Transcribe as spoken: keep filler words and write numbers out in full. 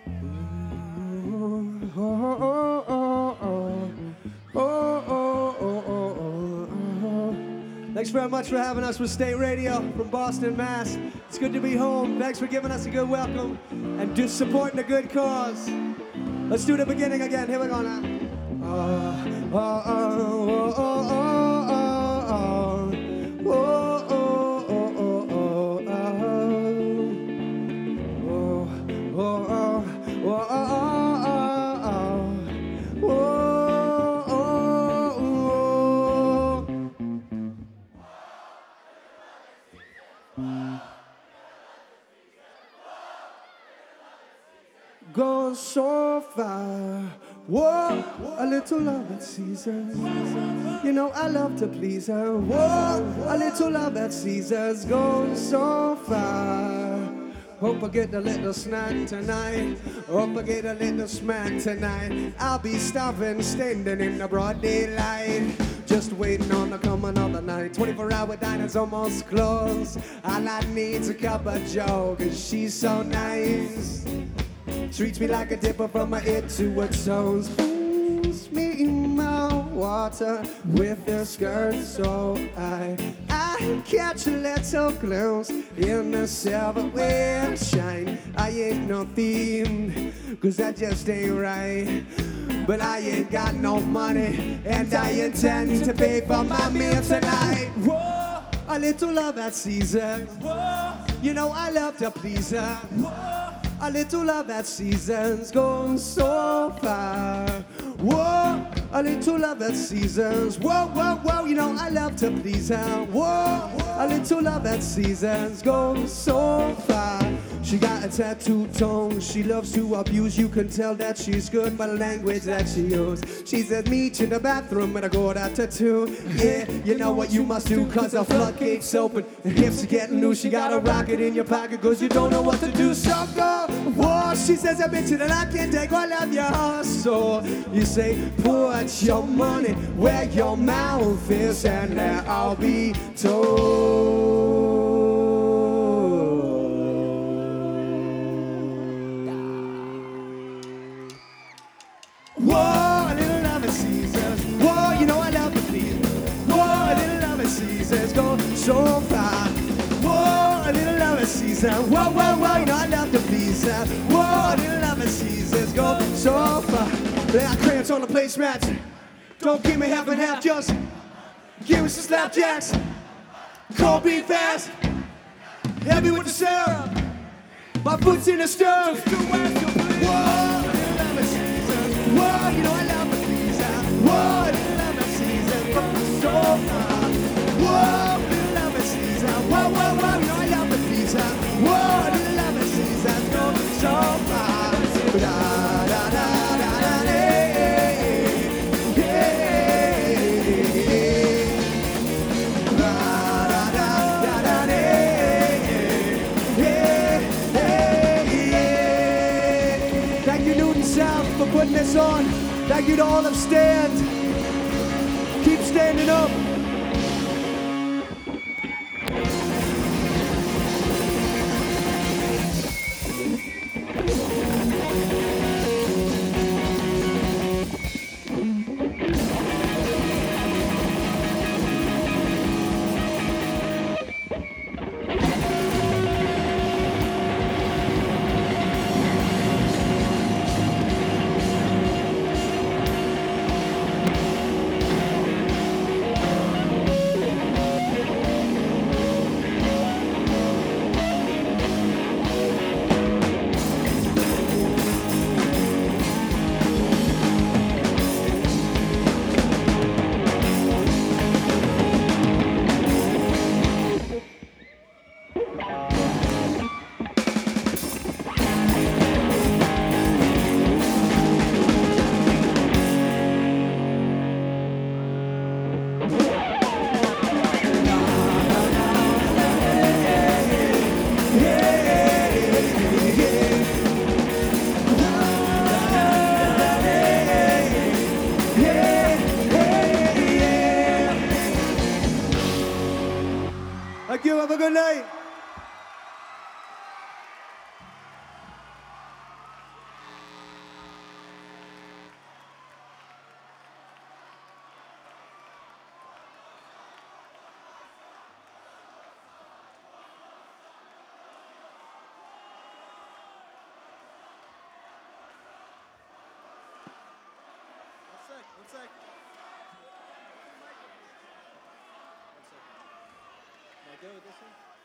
Oh, oh, oh, oh. Oh, oh, oh, oh, oh. Thanks very much for having us with State Radio from Boston, Mass. It's good to be home. Thanks for giving us a good welcome and just supporting a good cause. Let's do the beginning again. Here we go now. Oh, oh, oh, oh, oh, oh, oh, oh, oh, oh, oh, oh, oh, oh, oh. Go so far, whoa, a little love at Caesar's. You know I love to please her. Whoa, a little love at Caesar's. Go so far. Hope I get a little snack tonight. Hope I get a little smack tonight. I'll be starving, standing in the broad daylight, just waiting on the coming of the night. twenty-four hour diners almost closed. All I need's a cup of joe, cause she's so nice. Treats me like a dipper from my head to her toes. Brings me in my water with her skirt so high. I catch a little glimpse in the silver wind shine. I ain't no theme, cause that just ain't right. But I ain't got no money, and I intend to pay for my meal tonight. Whoa, a little love at Caesar. Whoa, you know I love to please her. Whoa, a little love at Seasons goes so far. Whoa, a little love at Seasons. Whoa, whoa, whoa, you know I love to please her. Whoa, a little love at Seasons goes so far. She got a tattooed tongue, she loves to abuse. You can tell that she's good by the language that she uses. She says meet you in the bathroom and I go out to two. Yeah, you know what you must do, cause the floodgates open. And hips are getting loose, she got a rocket in your pocket, cause you don't know what to do. So go, whoa, she says I bet you that I can't take all of your hustle. You say, put your money where your mouth is, and there I'll be told. Whoa, a little love at Caesar's. Whoa, you know I love to please. Whoa, a little love at Caesar's. Go so far. Whoa, a little love at Caesar. Whoa, whoa, whoa, you know I love to please her. Whoa, a little love at Caesar's. Go so far. They got crayons on the placemats. Don't give me half and half, just give me some slapjacks. Cold beef fast. Heavy with the syrup. My foot's in the stove. Whoa. Whoa, you know I love a Caesar. Whoa, little love a Caesar. From so far. Whoa, little love a Caesar. Whoa, whoa, whoa, you know I love a Caesar. Whoa, little love a Caesar. From so far. Da da da da da hey, hey, hey. Da da da da da hey, hey, hey. Thank you, Newton South, for putting this on. Thank you to all of Stand. Keep standing up. sec. One second. Can I go with this one?